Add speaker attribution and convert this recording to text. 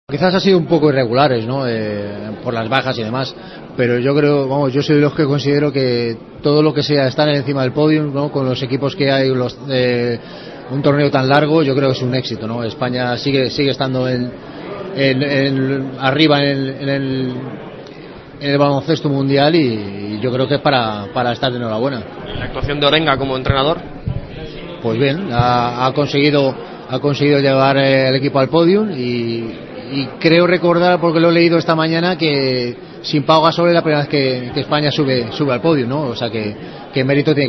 Speaker 1: Quizás ha sido un poco irregulares, ¿no? Por las bajas y demás, pero yo creo, vamos, yo soy de los que considero que todo lo que sea estar encima del podio, ¿no? Con los equipos que hay, un torneo tan largo, yo creo que es un éxito, ¿no? España sigue estando arriba en el baloncesto mundial y yo creo que es para estar de enhorabuena.
Speaker 2: La actuación de Orenga como entrenador,
Speaker 1: pues bien, ha conseguido llevar el equipo al podium y creo recordar, porque lo he leído esta mañana, que sin Pau Gasol es la primera vez que España sube al podio, ¿no? O sea que mérito tiene.